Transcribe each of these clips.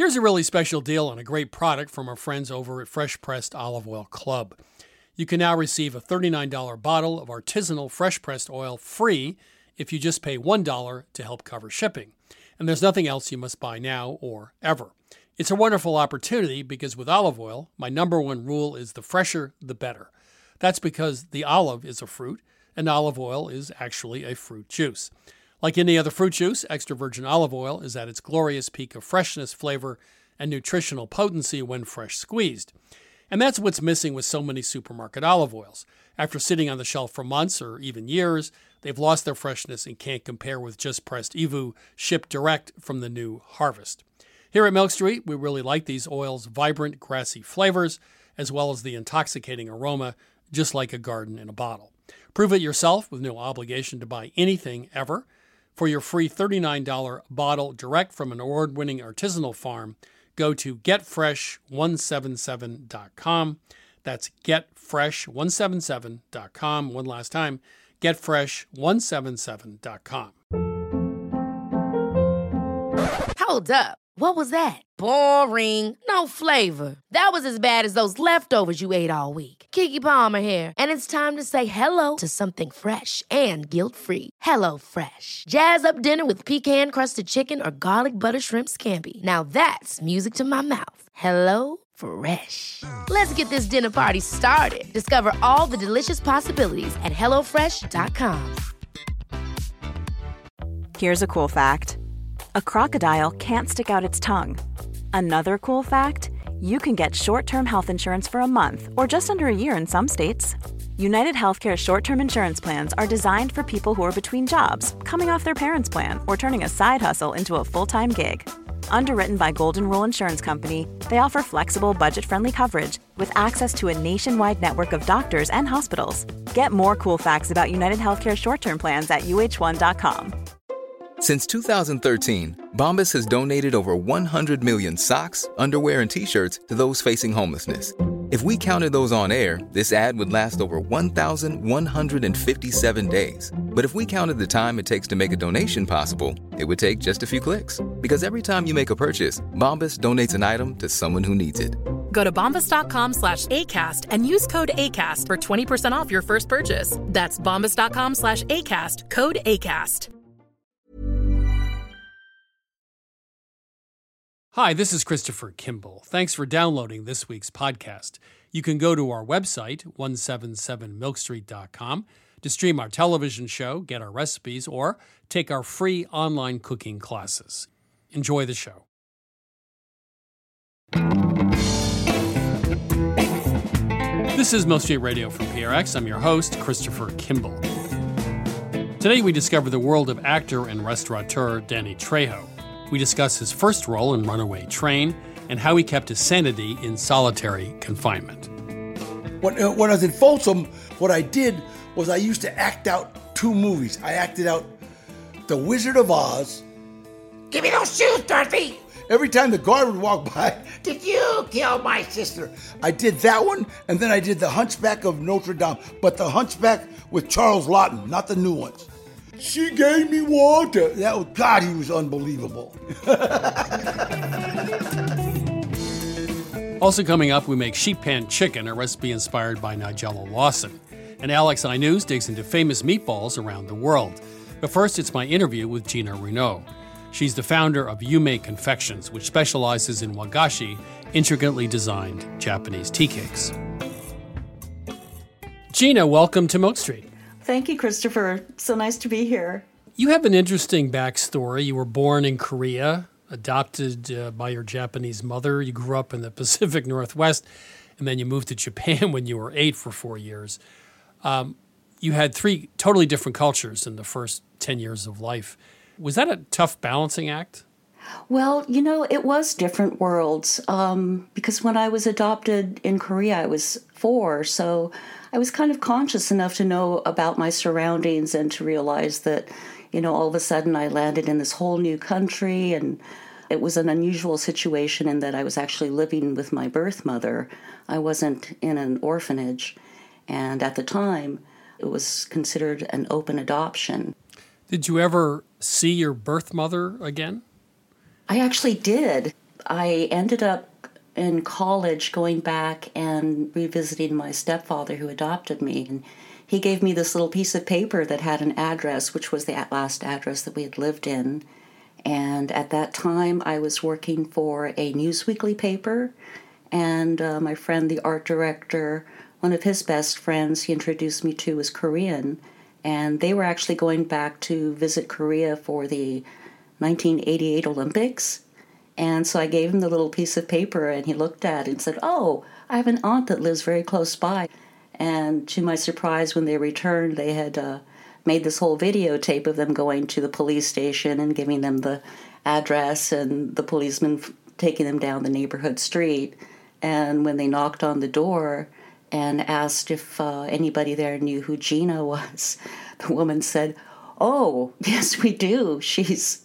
Here's a really special deal on a great product from our friends over at Fresh Pressed Olive Oil Club. You can now receive a $39 bottle of artisanal fresh pressed oil free if you just pay $1 to help cover shipping. And there's nothing else you must buy now or ever. It's a wonderful opportunity because with olive oil, my number one rule is the fresher, the better. That's because the olive is a fruit, and olive oil is actually a fruit juice. Like any other fruit juice, extra virgin olive oil is at its glorious peak of freshness, flavor, and nutritional potency when fresh squeezed. And that's what's missing with so many supermarket olive oils. After sitting on the shelf for months or even years, they've lost their freshness and can't compare with just pressed EVOO shipped direct from the new harvest. Here at Milk Street, we really like these oils' vibrant, grassy flavors, as well as the intoxicating aroma, just like a garden in a bottle. Prove it yourself with no obligation to buy anything ever. For your free $39 bottle direct from an award-winning artisanal farm, go to getfresh177.com. That's getfresh177.com. One last time, getfresh177.com. Hold up. What was that? Boring. No flavor. That was as bad as those leftovers you ate all week. Keke Palmer here, and it's time to say hello to something fresh and guilt-free. Hello Fresh. Jazz up dinner with pecan-crusted chicken or garlic butter shrimp scampi. Now that's music to my mouth. Hello Fresh. Let's get this dinner party started. Discover all the delicious possibilities at hellofresh.com. Here's a cool fact. A crocodile can't stick out its tongue. Another cool fact, you can get short-term health insurance for a month or just under a year in some states. United Healthcare short-term insurance plans are designed for people who are between jobs, coming off their parents' plan, or turning a side hustle into a full-time gig. Underwritten by Golden Rule Insurance Company, they offer flexible, budget-friendly coverage with access to a nationwide network of doctors and hospitals. Get more cool facts about United Healthcare short-term plans at uh1.com. Since 2013, Bombas has donated over 100 million socks, underwear, and T-shirts to those facing homelessness. If we counted those on air, this ad would last over 1,157 days. But if we counted the time it takes to make a donation possible, it would take just a few clicks. Because every time you make a purchase, Bombas donates an item to someone who needs it. Go to bombas.com/ACAST and use code ACAST for 20% off your first purchase. That's bombas.com/ACAST, code ACAST. Hi, this is Christopher Kimball. Thanks for downloading this week's podcast. You can go to our website, 177milkstreet.com, to stream our television show, get our recipes, or take our free online cooking classes. Enjoy the show. This is Milk Street Radio from PRX. I'm your host, Christopher Kimball. Today we discover the world of actor and restaurateur Danny Trejo. We discuss his first role in Runaway Train and how he kept his sanity in solitary confinement. When I was in Folsom, what I did was I used to act out two movies. I acted out The Wizard of Oz. Give me those shoes, Dorothy! Every time the guard would walk by, Did you kill my sister? I did that one, and then I did The Hunchback of Notre Dame, but the Hunchback with Charles Laughton, not the new ones. She gave me water. God, he was unbelievable. Also coming up, we make sheep pan chicken, a recipe inspired by Nigella Lawson. And Alex Inuz digs into famous meatballs around the world. But first, it's my interview with Gina Renaud. She's the founder of Yume Confections, which specializes in wagashi, intricately designed Japanese tea cakes. Gina, welcome to Milk Street. Thank you, Christopher. So nice to be here. You have an interesting backstory. You were born in Korea, adopted by your Japanese mother. You grew up in the Pacific Northwest, and then you moved to Japan when you were 8 for 4 years. You had 3 totally different cultures in the first 10 years of life. Was that a tough balancing act? Well, it was different worlds because when I was adopted in Korea, I was 4, so I was kind of conscious enough to know about my surroundings and to realize that, all of a sudden I landed in this whole new country, and it was an unusual situation in that I was actually living with my birth mother. I wasn't in an orphanage, and at the time, it was considered an open adoption. Did you ever see your birth mother again? I actually did. I ended up in college going back and revisiting my stepfather who adopted me. And he gave me this little piece of paper that had an address, which was the last address that we had lived in. And at that time, I was working for a Newsweekly paper. And my friend, the art director, one of his best friends he introduced me to was Korean. And they were actually going back to visit Korea for the 1988 Olympics. And so I gave him the little piece of paper, and he looked at it and said, "Oh, I have an aunt that lives very close by." And to my surprise, when they returned, they had made this whole videotape of them going to the police station and giving them the address and the policeman taking them down the neighborhood street. And when they knocked on the door and asked if anybody there knew who Gina was, the woman said, "Oh, yes, we do. She's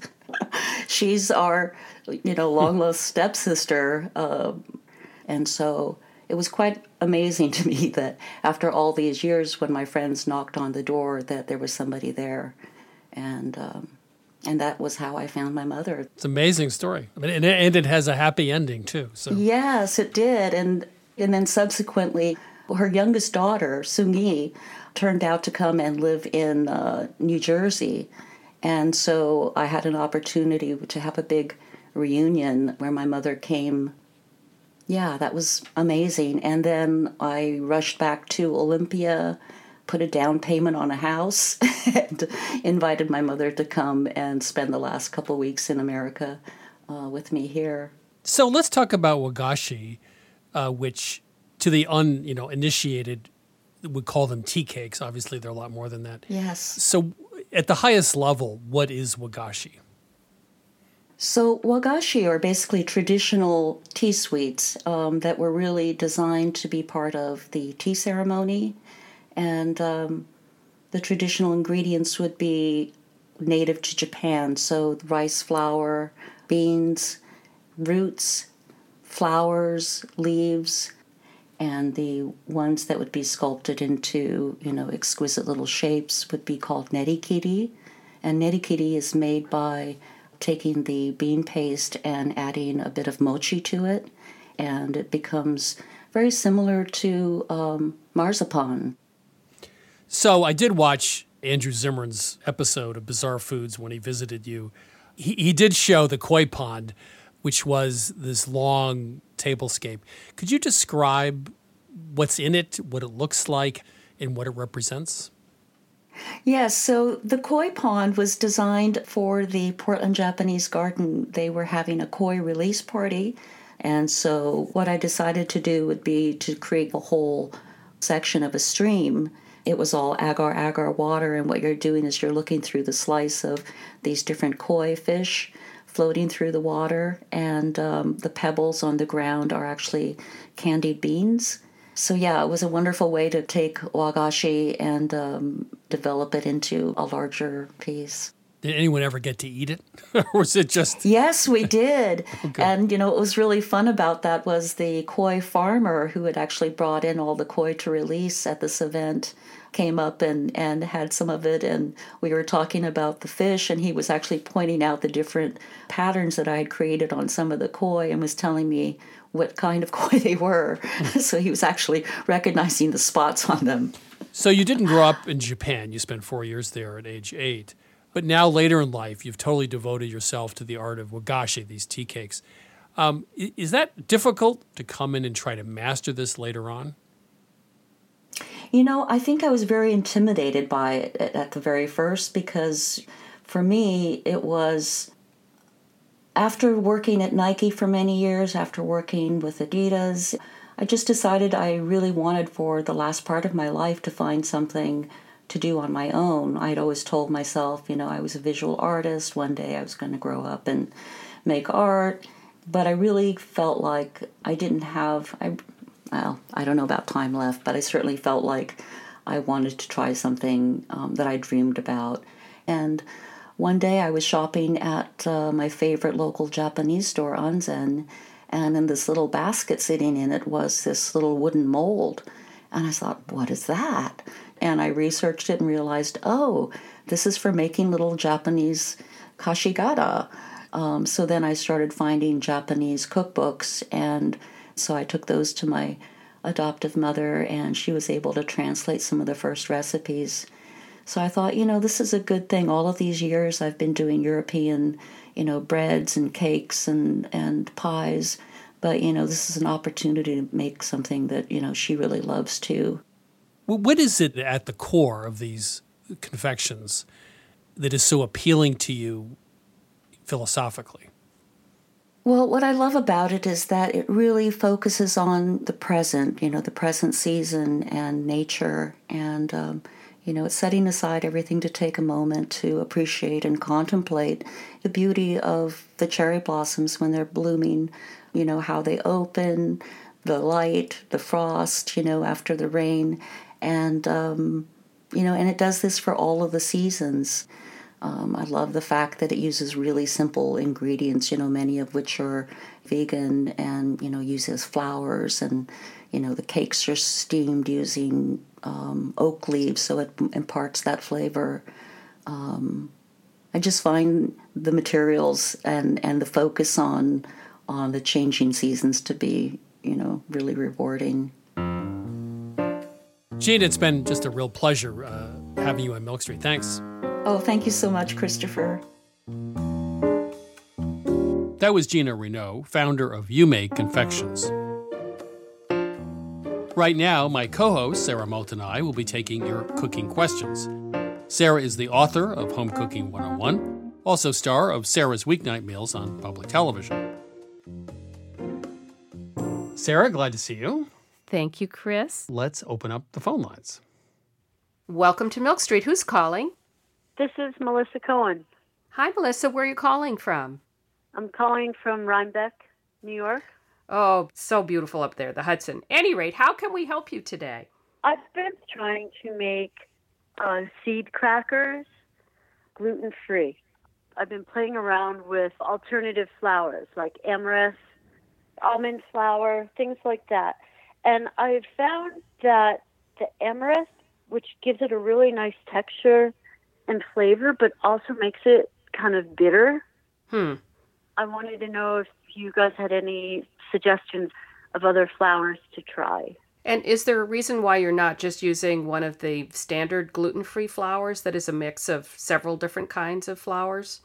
our, long-lost stepsister." And so it was quite amazing to me that after all these years, when my friends knocked on the door, that there was somebody there. And that was how I found my mother. It's an amazing story. I mean, and it has a happy ending, too. So. Yes, it did. And then subsequently, her youngest daughter, Seung-yi, turned out to come and live in New Jersey. And so I had an opportunity to have a big reunion where my mother came. Yeah, that was amazing. And then I rushed back to Olympia, put a down payment on a house, and invited my mother to come and spend the last couple of weeks in America with me here. So let's talk about wagashi, which to the uninitiated would call them tea cakes. Obviously, they're a lot more than that. Yes. So at the highest level, what is wagashi? So wagashi are basically traditional tea sweets that were really designed to be part of the tea ceremony. And the traditional ingredients would be native to Japan. So rice flour, beans, roots, flowers, leaves, and the ones that would be sculpted into, exquisite little shapes would be called nerikiri. And nerikiri is made by taking the bean paste and adding a bit of mochi to it, and it becomes very similar to marzipan. So I did watch Andrew Zimmern's episode of Bizarre Foods when he visited you. He did show the koi pond, which was this long tablescape. Could you describe what's in it, what it looks like, and what it represents? Yes, so the koi pond was designed for the Portland Japanese Garden. They were having a koi release party, and so what I decided to do would be to create a whole section of a stream. It was all agar-agar water, and what you're doing is you're looking through the slice of these different koi fish floating through the water, and the pebbles on the ground are actually candied beans. So yeah, it was a wonderful way to take wagashi and develop it into a larger piece. Did anyone ever get to eat it? Or was it just... Yes, we did. Okay. And, what was really fun about that was the koi farmer who had actually brought in all the koi to release at this event came up and had some of it, and we were talking about the fish, and he was actually pointing out the different patterns that I had created on some of the koi and was telling me what kind of koi they were. So he was actually recognizing the spots on them. So you didn't grow up in Japan. You spent 4 years there at age 8. But now later in life, you've totally devoted yourself to the art of wagashi, these tea cakes. Is that difficult to come in and try to master this later on? I think I was very intimidated by it at the very first, because for me, it was after working at Nike for many years, after working with Adidas, I just decided I really wanted for the last part of my life to find something to do on my own. I'd always told myself, I was a visual artist. One day I was going to grow up and make art. But I really felt like I didn't have, I don't know about time left, but I certainly felt like I wanted to try something that I dreamed about. And one day I was shopping at my favorite local Japanese store, Anzen, and in this little basket sitting in it was this little wooden mold. And I thought, what is that? And I researched it and realized, this is for making little Japanese kashigata. So then I started finding Japanese cookbooks, and so I took those to my adoptive mother, and she was able to translate some of the first recipes. So I thought, this is a good thing. All of these years I've been doing European, breads and cakes and pies, but, this is an opportunity to make something that, she really loves too. Well, what is it at the core of these confections that is so appealing to you philosophically? Well, what I love about it is that it really focuses on the present, the present season and nature. And, it's setting aside everything to take a moment to appreciate and contemplate the beauty of the cherry blossoms when they're blooming, how they open, the light, the frost, after the rain. And, and it does this for all of the seasons. I love the fact that it uses really simple ingredients, many of which are vegan and, uses flowers, and, the cakes are steamed using oak leaves, so it imparts that flavor. I just find the materials and the focus on the changing seasons to be, really rewarding. Gina, it's been just a real pleasure having you on Milk Street. Thanks. Oh, thank you so much, Christopher. That was Gina Renaud, founder of You Make Confections. Right now, my co-host, Sarah Moult, and I will be taking your cooking questions. Sarah is the author of Home Cooking 101, also star of Sarah's Weeknight Meals on public television. Sarah, glad to see you. Thank you, Chris. Let's open up the phone lines. Welcome to Milk Street. Who's calling? This is Melissa Cohen. Hi, Melissa. Where are you calling from? I'm calling from Rhinebeck, New York. Oh, so beautiful up there, the Hudson. Any rate, how can we help you today? I've been trying to make seed crackers gluten-free. I've been playing around with alternative flours like amaranth, almond flour, things like that. And I've found that the amaranth, which gives it a really nice texture and flavor, but also makes it kind of bitter. I wanted to know if you guys had any suggestions of other flours to try. And is there a reason why you're not just using one of the standard gluten-free flours that is a mix of several different kinds of flours?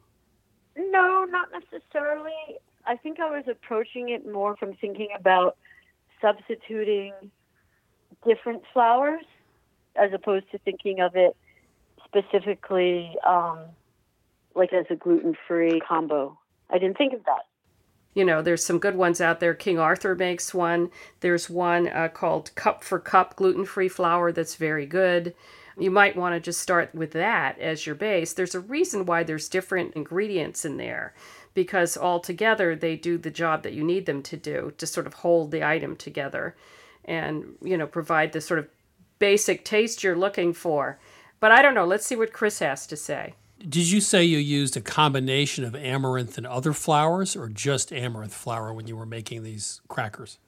No, not necessarily. I think I was approaching it more from thinking about substituting different flours as opposed to thinking of it specifically like as a gluten-free combo. I didn't think of that. There's some good ones out there. King Arthur makes one. There's one called Cup for Cup gluten-free flour that's very good. You might want to just start with that as your base. There's a reason why there's different ingredients in there, because all together they do the job that you need them to do, to sort of hold the item together and, provide the sort of basic taste you're looking for. But I don't know. Let's see what Chris has to say. Did you say you used a combination of amaranth and other flours, or just amaranth flour when you were making these crackers?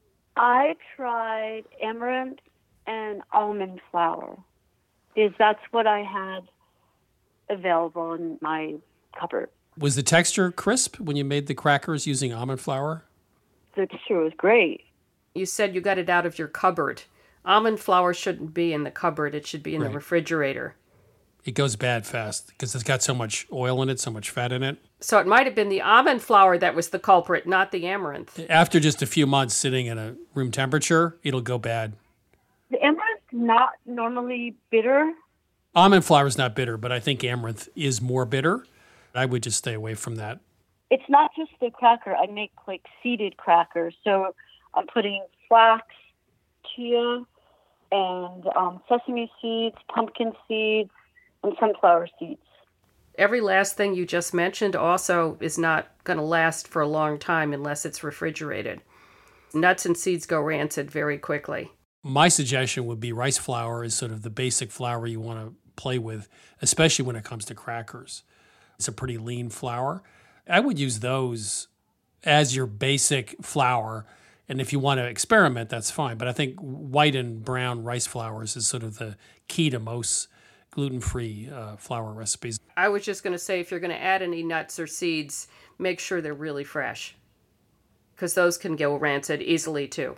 I tried amaranth and almond flour, because that's what I had available in my cupboard. Was the texture crisp when you made the crackers using almond flour? The texture was great. You said you got it out of your cupboard. Almond flour shouldn't be in the cupboard. It should be in the refrigerator. It goes bad fast because it's got so much oil in it, so much fat in it. So it might have been the almond flour that was the culprit, not the amaranth. After just a few months sitting at a room temperature, it'll go bad. The amaranth not normally bitter. Almond flour is not bitter, but I think amaranth is more bitter. I would just stay away from that. It's not just the cracker. I make like seeded crackers. So I'm putting flax, chia, and sesame seeds, pumpkin seeds, and sunflower seeds. Every last thing you just mentioned also is not going to last for a long time unless it's refrigerated. Nuts and seeds go rancid very quickly. My suggestion would be rice flour is sort of the basic flour you want to play with, especially when it comes to crackers. It's a pretty lean flour. I would use those as your basic flour. And if you want to experiment, that's fine. But I think white and brown rice flours is sort of the key to most gluten-free flour recipes. I was just going to say, if you're going to add any nuts or seeds, make sure they're really fresh, because those can go rancid easily too.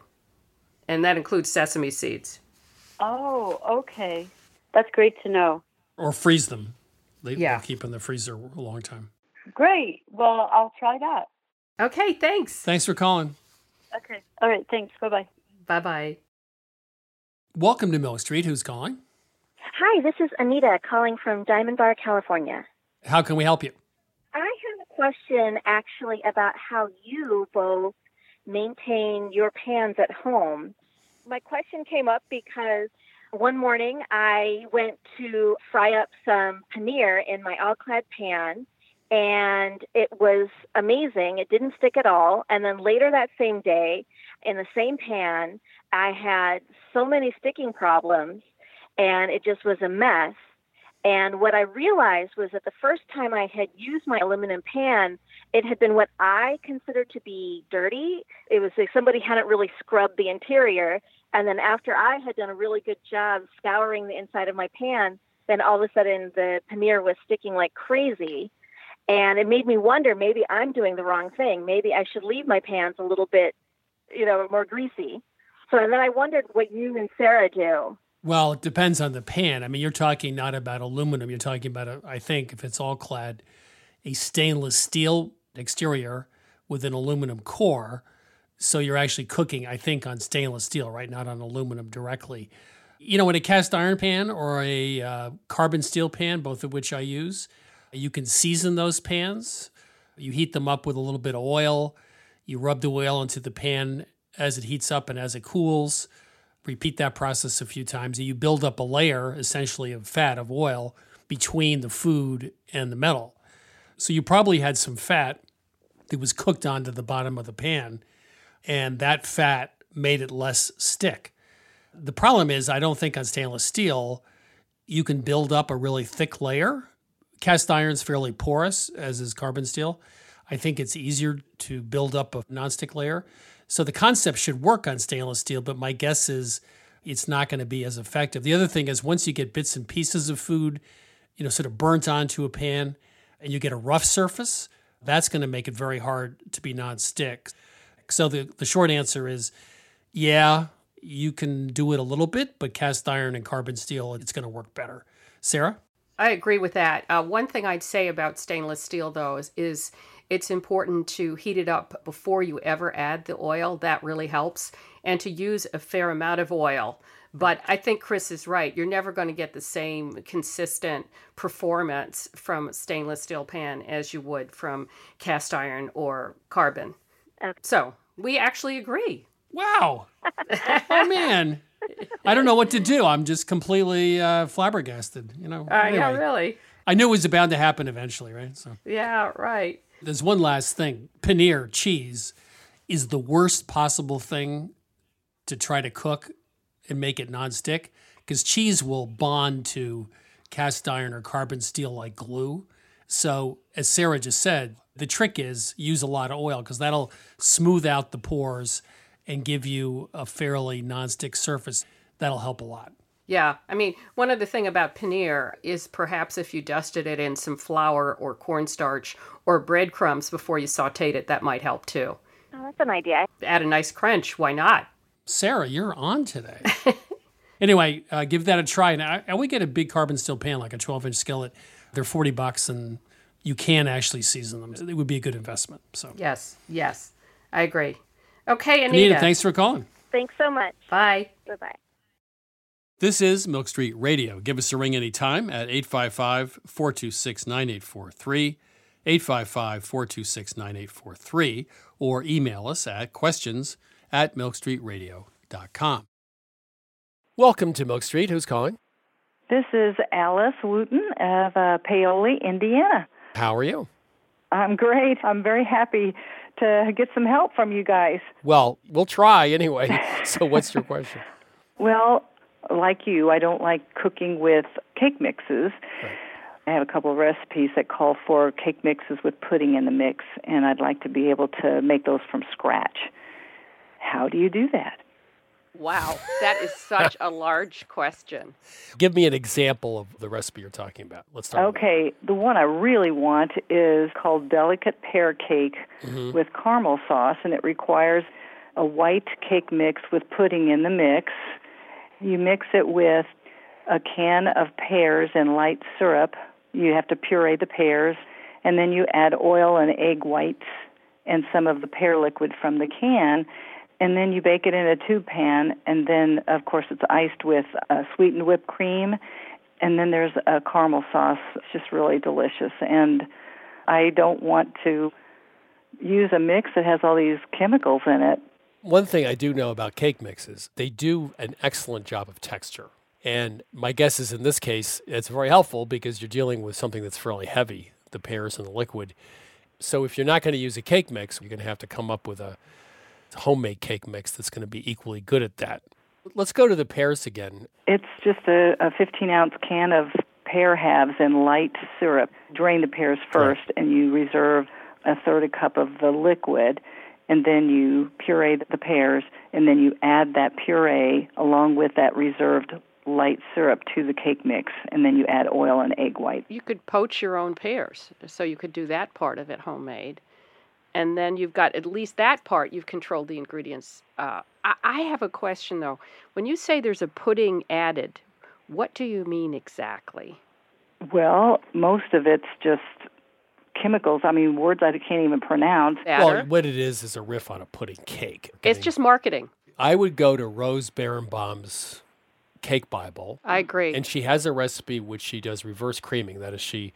And that includes sesame seeds. Oh, okay. That's great to know. Or freeze them. They'll keep in the freezer a long time. Great. Well, I'll try that. Okay, thanks. Thanks for calling. Okay. All right, thanks. Bye-bye. Bye-bye. Welcome to Milk Street. Who's calling? Hi, this is Anita calling from Diamond Bar, California. How can we help you? I have a question actually about how you both maintain your pans at home. My question came up because one morning I went to fry up some paneer in my all-clad pan, and it was amazing. It didn't stick at all. And then later that same day, in the same pan, I had so many sticking problems, and it just was a mess. And what I realized was that the first time I had used my aluminum pan, it had been what I considered to be dirty. It was like somebody hadn't really scrubbed the interior. And then after I had done a really good job scouring the inside of my pan, then all of a sudden the paneer was sticking like crazy. And it made me wonder, maybe I'm doing the wrong thing. Maybe I should leave my pans a little bit, more greasy. So then I wondered what you and Sarah do. Well, it depends on the pan. I mean, you're talking not about aluminum. You're talking about, I think, if it's all clad, a stainless steel exterior with an aluminum core. So you're actually cooking, I think, on stainless steel, right? Not on aluminum directly. In a cast iron pan or a carbon steel pan, both of which I use, you can season those pans. You heat them up with a little bit of oil. You rub the oil into the pan as it heats up and as it cools. Repeat that process a few times. And you build up a layer, essentially, of fat, of oil, between the food and the metal. So you probably had some fat that was cooked onto the bottom of the pan, and that fat made it less stick. The problem is, I don't think on stainless steel you can build up a really thick layer. Cast iron's fairly porous, as is carbon steel. I think it's easier to build up a nonstick layer. So the concept should work on stainless steel, but my guess is it's not going to be as effective. The other thing is, once you get bits and pieces of food, sort of burnt onto a pan, and you get a rough surface, that's going to make it very hard to be nonstick. So the short answer is, yeah, you can do it a little bit, but cast iron and carbon steel, it's going to work better. Sarah? I agree with that. One thing I'd say about stainless steel, though, is it's important to heat it up before you ever add the oil. That really helps. And to use a fair amount of oil. But I think Chris is right. You're never going to get the same consistent performance from a stainless steel pan as you would from cast iron or carbon. Okay. So we actually agree. Wow. Oh, man. I don't know what to do. I'm just completely flabbergasted. Anyway. Yeah, really. I knew it was bound to happen eventually, right? So yeah, right. There's one last thing. Paneer, cheese, is the worst possible thing to try to cook and make it nonstick, because cheese will bond to cast iron or carbon steel like glue. So as Sarah just said, the trick is use a lot of oil, because that'll smooth out the pores and give you a fairly nonstick surface. That'll help a lot. Yeah. I mean, one other thing about paneer is perhaps if you dusted it in some flour or cornstarch or breadcrumbs before you sauteed it, that might help too. Oh, that's an idea. Add a nice crunch. Why not? Sarah, you're on today. Anyway, give that a try. And I would get a big carbon steel pan, like a 12-inch skillet. They're $40, and you can actually season them. It would be a good investment. So Yes. I agree. Okay, Anita. Thanks for calling. Thanks so much. Bye. Bye-bye. This is Milk Street Radio. Give us a ring anytime at 855-426-9843, 855-426-9843, or email us at questions@milkstreetradio.com. Welcome to Milk Street. Who's calling? This is Alice Wooten of Paoli, Indiana. How are you? I'm great. I'm very happy to get some help from you guys. Well, we'll try anyway. So what's your question? Well, like you, I don't like cooking with cake mixes. Right. I have a couple of recipes that call for cake mixes with pudding in the mix, and I'd like to be able to make those from scratch. How do you do that? Wow, that is such a large question. Give me an example of the recipe you're talking about. Let's start. Okay, the one I really want is called Delicate Pear Cake with caramel sauce, and it requires a white cake mix with pudding in the mix. You mix it with a can of pears and light syrup. You have to puree the pears, and then you add oil and egg whites and some of the pear liquid from the can, and then you bake it in a tube pan, and then, of course, it's iced with sweetened whipped cream, and then there's a caramel sauce. It's just really delicious, and I don't want to use a mix that has all these chemicals in it. One thing I do know about cake mixes, they do an excellent job of texture. And my guess is in this case, it's very helpful because you're dealing with something that's fairly heavy, the pears and the liquid. So if you're not going to use a cake mix, you're going to have to come up with a homemade cake mix that's going to be equally good at that. Let's go to the pears again. It's just a 15-ounce can of pear halves in light syrup. Drain the pears first, and you reserve a third a cup of the liquid, and then you puree the pears, and then you add that puree along with that reserved light syrup to the cake mix, and then you add oil and egg white. You could poach your own pears, so you could do that part of it homemade. And then you've got at least that part, you've controlled the ingredients. I have a question, though. When you say there's a pudding added, what do you mean exactly? Well, most of it's just chemicals. I mean, words I can't even pronounce. Well, what it is a riff on a pudding cake. It's just marketing. I would go to Rose Berenbaum's Cake Bible. I agree. And she has a recipe which she does reverse creaming. That is, she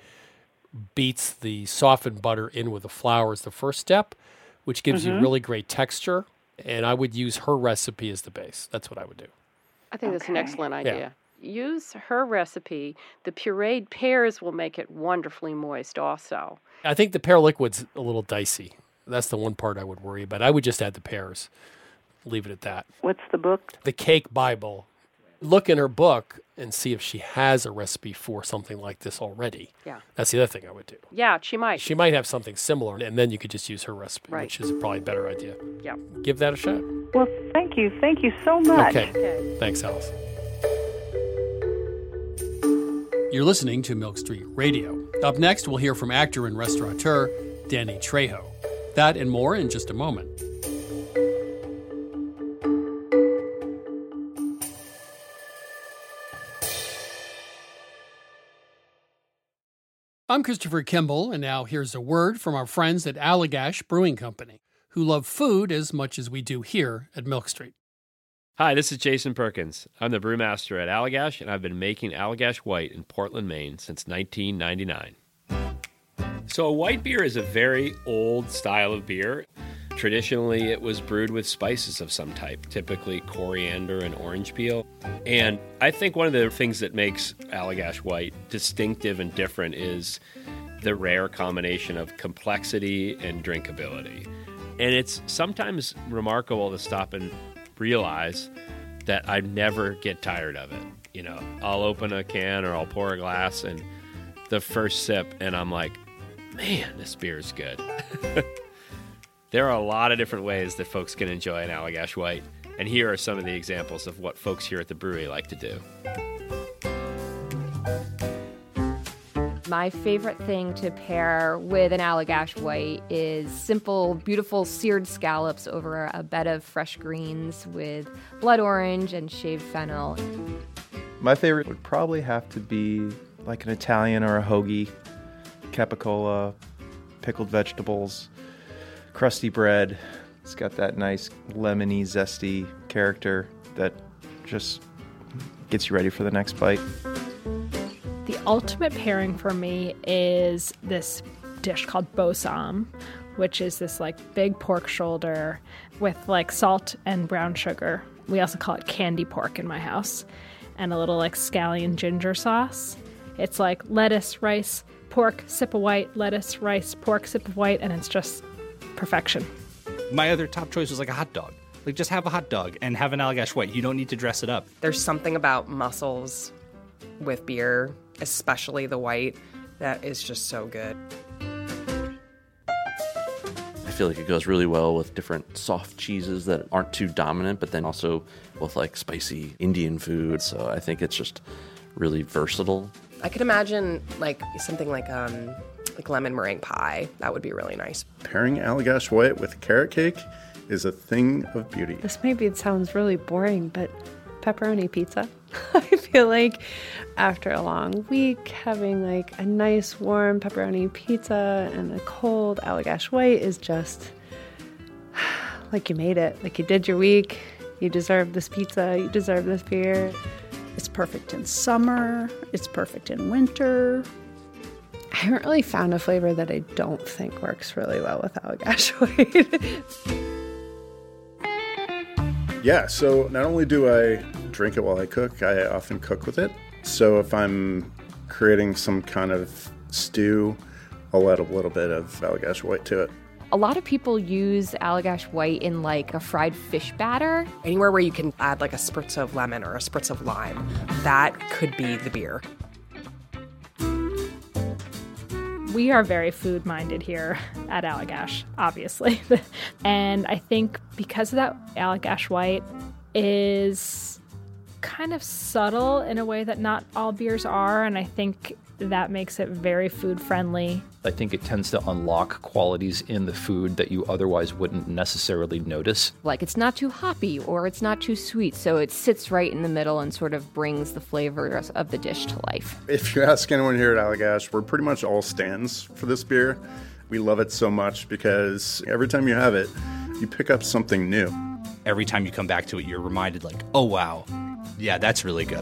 beats the softened butter in with the flour as the first step, which gives you really great texture. And I would use her recipe as the base. That's what I would do. I think that's an excellent idea. Yeah. Use her recipe. The pureed pears will make it wonderfully moist also. I think the pear liquid's a little dicey. That's the one part I would worry about. I would just add the pears. Leave it at that. What's the book? The Cake Bible. Look in her book and see if she has a recipe for something like this already. Yeah. That's the other thing I would do. Yeah, she might. She might have something similar, and then you could just use her recipe, Right. which is probably a better idea. Yeah. Give that a shot. Well, thank you. Thank you so much. Okay. Thanks, Alice. You're listening to Milk Street Radio. Up next, we'll hear from actor and restaurateur Danny Trejo. That and more in just a moment. I'm Christopher Kimball, and now here's a word from our friends at Allagash Brewing Company, who love food as much as we do here at Milk Street. Hi, this is Jason Perkins. I'm the brewmaster at Allagash, and I've been making Allagash White in Portland, Maine since 1999. So a white beer is a very old style of beer. Traditionally, it was brewed with spices of some type, typically coriander and orange peel. And I think one of the things that makes Allagash White distinctive and different is the rare combination of complexity and drinkability. And it's sometimes remarkable to stop and realize that I never get tired of it. You know, I'll open a can or I'll pour a glass, and the first sip, and I'm like, man, this beer is good. There are a lot of different ways that folks can enjoy an Allagash White, and here are some of the examples of what folks here at the brewery like to do. My favorite thing to pair with an Allagash White is simple, beautiful seared scallops over a bed of fresh greens with blood orange and shaved fennel. My favorite would probably have to be like an Italian or a hoagie, capicola, pickled vegetables, crusty bread. It's got that nice lemony, zesty character that just gets you ready for the next bite. The ultimate pairing for me is this dish called bossam, which is this like big pork shoulder with like salt and brown sugar. We also call it candy pork in my house, and a little like scallion ginger sauce. It's like lettuce, rice, pork, sip of white, lettuce, rice, pork, sip of white, and it's just perfection. My other top choice was like a hot dog. Like, just have a hot dog and have an Allagash White. You don't need to dress it up. There's something about mussels with beer, especially the white, that is just so good. My feel like it goes really well with different soft cheeses that aren't too dominant, but then also with like spicy Indian food. So I think it's just really versatile. I could imagine like something like lemon meringue pie. That would be really nice. Pairing Allagash White with carrot cake is a thing of beauty. This maybe sounds really boring, but pepperoni pizza. I feel like after a long week, having like a nice warm pepperoni pizza and a cold Allagash White is just like you made it. Like you did your week. You deserve this pizza. You deserve this beer. It's perfect in summer. It's perfect in winter. I haven't really found a flavor that I don't think works really well with Allagash White. Yeah, so not only do I drink it while I cook, I often cook with it. So if I'm creating some kind of stew, I'll add a little bit of Allagash White to it. A lot of people use Allagash White in like a fried fish batter. Anywhere where you can add like a spritz of lemon or a spritz of lime, that could be the beer. We are very food-minded here at Allagash, obviously. And I think because of that, Allagash White is kind of subtle in a way that not all beers are, and I think that makes it very food-friendly. I think it tends to unlock qualities in the food that you otherwise wouldn't necessarily notice. Like it's not too hoppy or it's not too sweet, so it sits right in the middle and sort of brings the flavors of the dish to life. If you ask anyone here at Allagash, we're pretty much all stands for this beer. We love it so much because every time you have it, you pick up something new. Every time you come back to it, you're reminded like, oh wow, yeah, that's really good.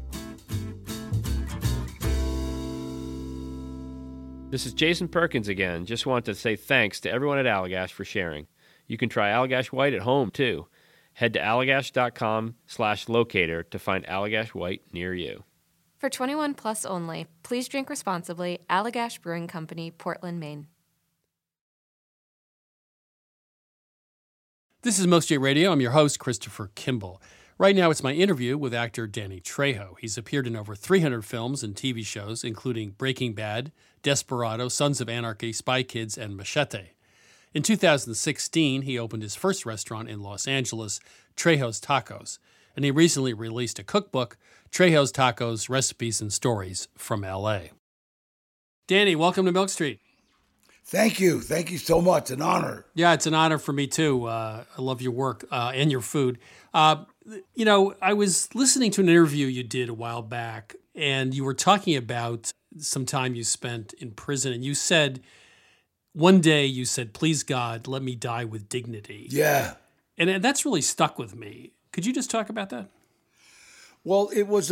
This is Jason Perkins again. Just want to say thanks to everyone at Allagash for sharing. You can try Allagash White at home, too. Head to allagash.com/locator to find Allagash White near you. For 21 plus only, please drink responsibly. Allagash Brewing Company, Portland, Maine. This is Most J Radio. I'm your host, Christopher Kimball. Right now, it's my interview with actor Danny Trejo. He's appeared in over 300 films and TV shows, including Breaking Bad, Desperado, Sons of Anarchy, Spy Kids, and Machete. In 2016, he opened his first restaurant in Los Angeles, Trejo's Tacos, and he recently released a cookbook, Trejo's Tacos, Recipes and Stories from L.A. Danny, welcome to Milk Street. Thank you. Thank you so much. An honor. Yeah, it's an honor for me, too. I love your work and your food. You know, I was listening to an interview you did a while back, and you were talking about some time you spent in prison, and you said, one day you said, please God, let me die with dignity. Yeah. And that's really stuck with me. Could you just talk about that? Well, it was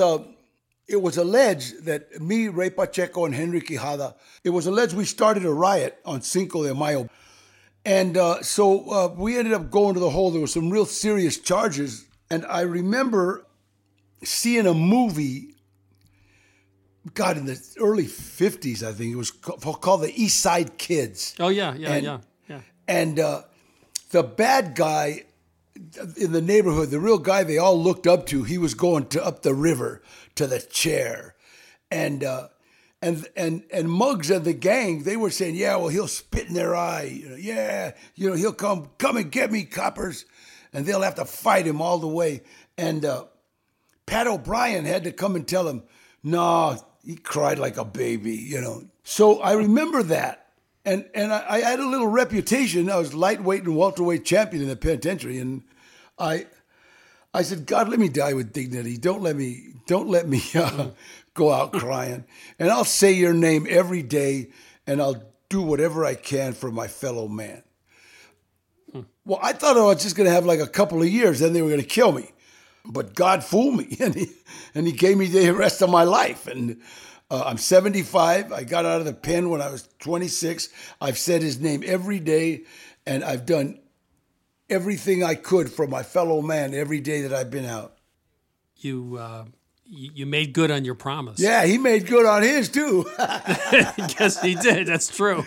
alleged that me, Ray Pacheco, and Henry Quijada, it was alleged we started a riot on Cinco de Mayo. And so we ended up going to the hole. There were some real serious charges. And I remember seeing a movie, God, in the early 50s, I think. It was called The East Side Kids. Oh, yeah. And the bad guy in the neighborhood, the real guy they all looked up to, he was going up the river to the chair. And Muggs and the gang, they were saying, yeah, well, he'll spit in their eye. He'll come and get me, coppers. And they'll have to fight him all the way. And Pat O'Brien had to come and tell him, no, he cried like a baby, So I remember that. And I had a little reputation. I was lightweight and welterweight champion in the penitentiary. And I said, God, let me die with dignity. Don't let me go out crying. And I'll say your name every day, and I'll do whatever I can for my fellow man. Well, I thought I was just going to have like a couple of years, then they were going to kill me. But God fooled me, and he gave me the rest of my life. And I'm 75. I got out of the pen when I was 26. I've said his name every day, and I've done everything I could for my fellow man every day that I've been out. You made good on your promise. Yeah, he made good on his, too. Yes, he did. That's true.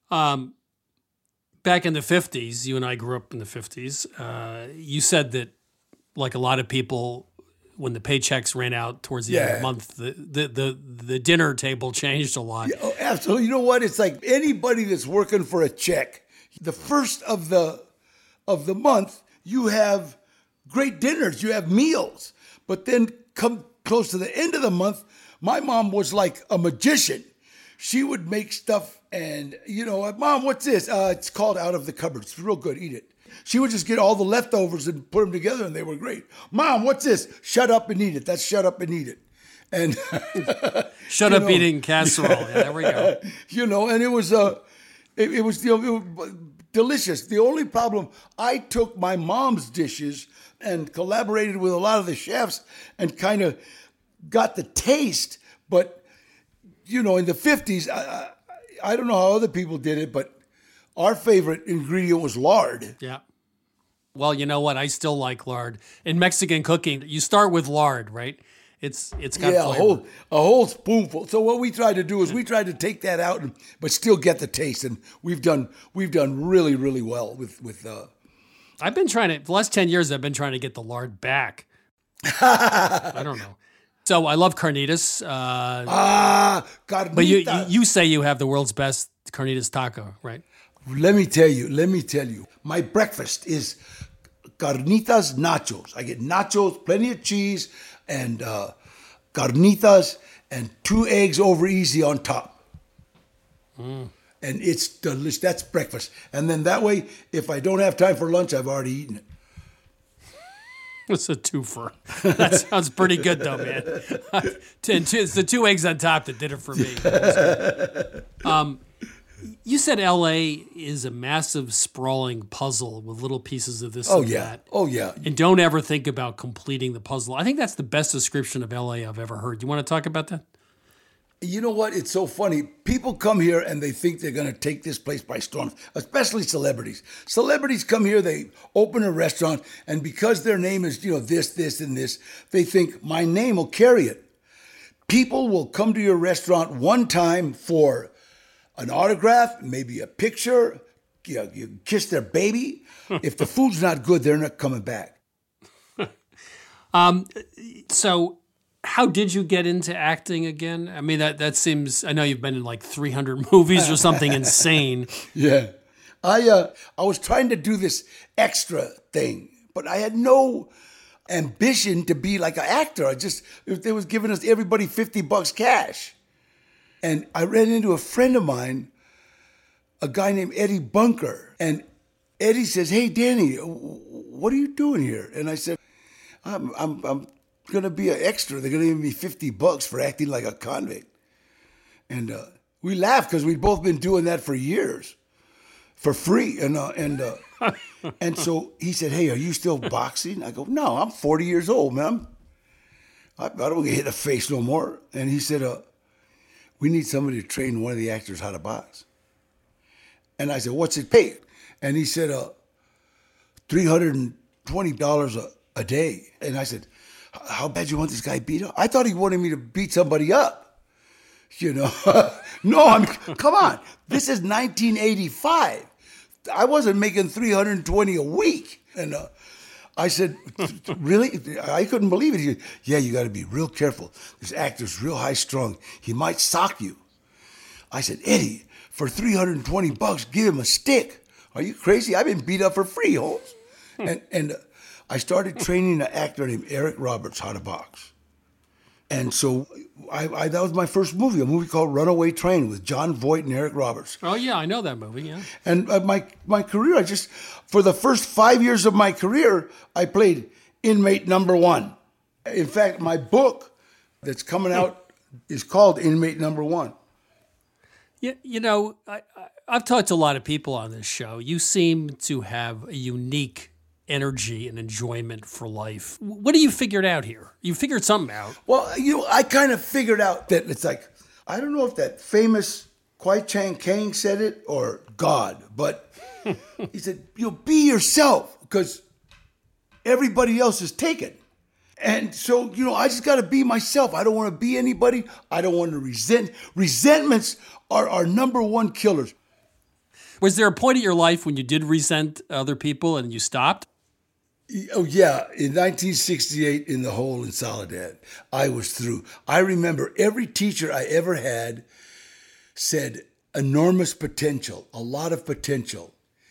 Back in the 50s, you and I grew up in the 50s, you said that, like a lot of people, when the paychecks ran out towards the end of the month, the dinner table changed a lot. Yeah, oh, absolutely. You know what? It's like anybody that's working for a check, The first of the month, you have great dinners, you have meals. But then come close to the end of the month, my mom was like a magician. She would make stuff and, Mom, what's this? It's called Out of the Cupboard. It's real good. Eat it. She would just get all the leftovers and put them together, and they were great. Mom, what's this? Shut up and eat it. That's shut up and eat it. And shut up eating casserole. Yeah, there we go. And it was delicious. The only problem, I took my mom's dishes and collaborated with a lot of the chefs and kind of got the taste. But, in the 50s, I don't know how other people did it, but our favorite ingredient was lard. Yeah. Well, you know what? I still like lard. In Mexican cooking, you start with lard, right? It's got flavor. a whole spoonful. So what we tried to do is we tried to take that out, but still get the taste. And we've done really, really well with. I've been trying to. The last 10 years, I've been trying to get the lard back. I don't know. So I love carnitas. Carnitas. But you say you have the world's best carnitas taco, right? Let me tell you. My breakfast is carnitas nachos. I get nachos, plenty of cheese, and carnitas, and 2 eggs over easy on top. And it's delicious. That's breakfast. And then that way, if I don't have time for lunch, I've already eaten it. It's a twofer. That sounds pretty good, though, man. It's the 2 eggs on top that did it for me. You said L.A. is a massive, sprawling puzzle with little pieces of this and that. Oh, yeah. And don't ever think about completing the puzzle. I think that's the best description of L.A. I've ever heard. You want to talk about that? You know what? It's so funny. People come here and they think they're going to take this place by storm, especially celebrities. Celebrities come here, they open a restaurant, and because their name is, this, and this, they think my name will carry it. People will come to your restaurant one time for an autograph, maybe a picture, you kiss their baby. If the food's not good, they're not coming back. So how did you get into acting again? I mean, that seems, I know you've been in like 300 movies or something insane. Yeah. I was trying to do this extra thing, but I had no ambition to be like an actor. They was giving us everybody $50 cash. And I ran into a friend of mine, a guy named Eddie Bunker. And Eddie says, "Hey, Danny, what are you doing here?" And I said, I'm going to be an extra. They're going to give me $50 for acting like a convict. And we laughed because we'd both been doing that for years, for free. And so he said, "Hey, are you still boxing?" I go, "No, I'm 40 years old, man. I don't get hit in the face no more." And he said, "We need somebody to train one of the actors how to box." And I said, "What's it pay?" And he said, $320 a day. And I said, "How bad you want this guy beat up?" I thought he wanted me to beat somebody up. No, come on. This is 1985. I wasn't making $320 a week. And I said, "Really?" I couldn't believe it. He said, "Yeah, you got to be real careful. This actor's real high strung. He might sock you." I said, "Eddie, for $320, give him a stick. Are you crazy? I've been beat up for free, Holmes." And I started training an actor named Eric Roberts how to box. And so that was my first movie, a movie called Runaway Train with John Voight and Eric Roberts. Oh, yeah, I know that movie, yeah. And my career, for the first 5 years of my career, I played inmate number 1. In fact, my book that's coming out is called Inmate Number 1. Yeah, I've talked to a lot of people on this show. You seem to have a unique energy and enjoyment for life. What have you figured out here? You figured something out. Well, I kind of figured out that it's like, I don't know if that famous Kwai Chang Caine said it or God, but he said, be yourself because everybody else is taken. And so, I just got to be myself. I don't want to be anybody. I don't want to resent. Resentments are our number one killers. Was there a point in your life when you did resent other people and you stopped? Oh, yeah. In 1968, in the hole in Soledad, I was through. I remember every teacher I ever had said enormous potential, a lot of potential.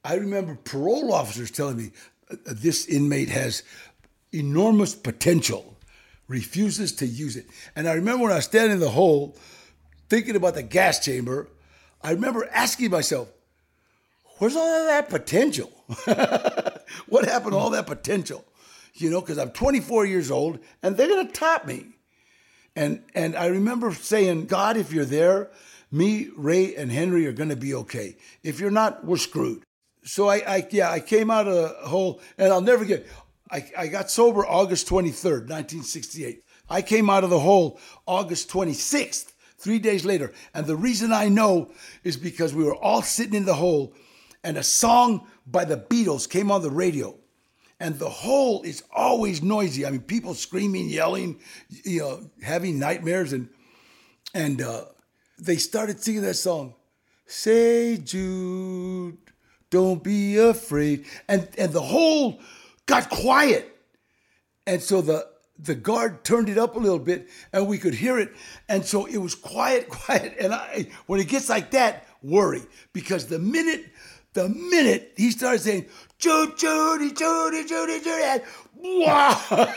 I remember parole officers telling me this inmate has enormous potential, refuses to use it. And I remember when I was standing in the hole thinking about the gas chamber, I remember asking myself, where's all of that potential? What happened to all that potential? You know, because I'm 24 years old and they're going to top me. And I remember saying, God, if you're there, me, Ray, and Henry are going to be okay. If you're not, we're screwed. So I came out of the hole, and I'll never forget. I got sober August 23rd, 1968. I came out of the hole August 26th, 3 days later. And the reason I know is because we were all sitting in the hole, and a song by the Beatles came on the radio. And the hole is always noisy. I mean, people screaming, yelling, you know, having nightmares. And they started singing that song, Say Jude, don't be afraid. And the hole got quiet. And so the guard turned it up a little bit and we could hear it. And so it was quiet. And when it gets like that, worry. Because the minute he started saying, Jude, Judy, Judy, Judy, Judy, and wow!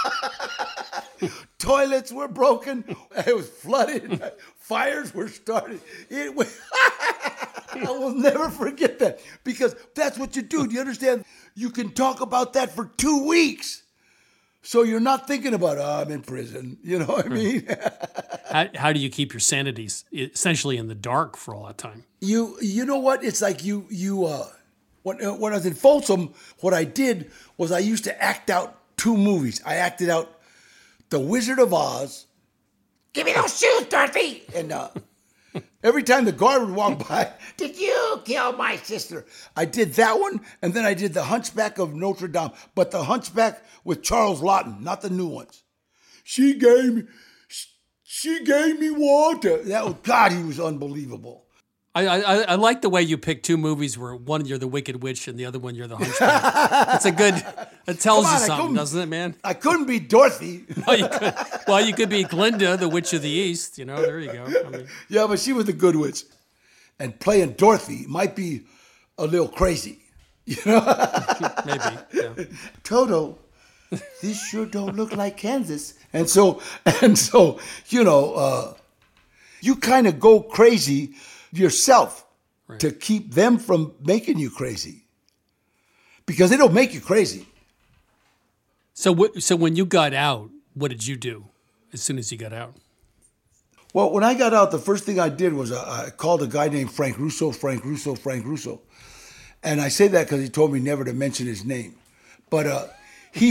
Toilets were broken. It was flooded. Fires were started. I will never forget that because that's what you do. Do you understand? You can talk about that for 2 weeks. So you're not thinking about, I'm in prison. You know what I mean? How do you keep your sanity essentially in the dark for all that time? You know what? It's like when I was in Folsom, what I did was I used to act out 2 movies. I acted out The Wizard of Oz. Give me those shoes, Dorothy! And every time the guard would walk by, did you kill my sister? I did that one, and then I did The Hunchback of Notre Dame, but the Hunchback with Charles Laughton, not the new ones. She gave me water. God, he was unbelievable. I like the way you pick 2 movies where one you're the Wicked Witch and the other one you're the Hunchback. It tells you something, doesn't it, man? I couldn't be Dorothy. No, you could. Well, you could be Glinda, the Witch of the East. You know, there you go. Yeah, but she was the good witch. And playing Dorothy might be a little crazy. You know? Maybe, yeah. Toto, this sure don't look like Kansas. And so, you know, you kind of go crazy yourself to keep them from making you crazy because they don't make you crazy. So when you got out, what did you do as soon as you got out? Well, when I got out, the first thing I did was I called a guy named Frank Russo. And I say that because he told me never to mention his name. But he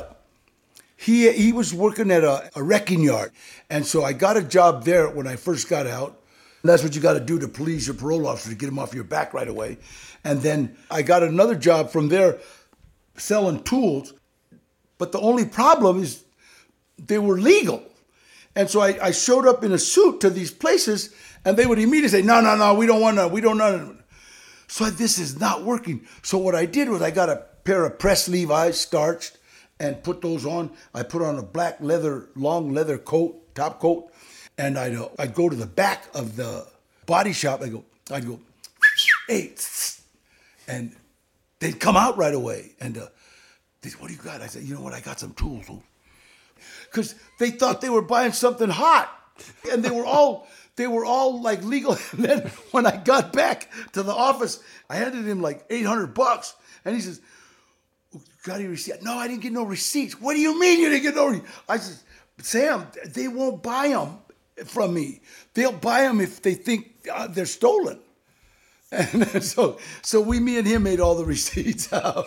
was working at a wrecking yard. And so I got a job there when I first got out. And that's what you got to do to please your parole officer, to get him off your back right away. And then I got another job from there selling tools. But the only problem is they were legal. And so I showed up in a suit to these places and they would immediately say, no, we don't want to. So this is not working. So what I did was I got a pair of pressed Levi's starched and put those on. I put on a black long leather coat, top coat. And I'd go to the back of the body shop. I'd go, hey, and they'd come out right away. And they said, what do you got? I said, you know what? I got some tools. Because they thought they were buying something hot. And they were all like legal. And then when I got back to the office, I handed him like $800. And he says, got any receipt? No, I didn't get no receipts. What do you mean you didn't get no receipts? I said, Sam, they won't buy them from me. They'll buy them if they think they're stolen. And so me and him made all the receipts out.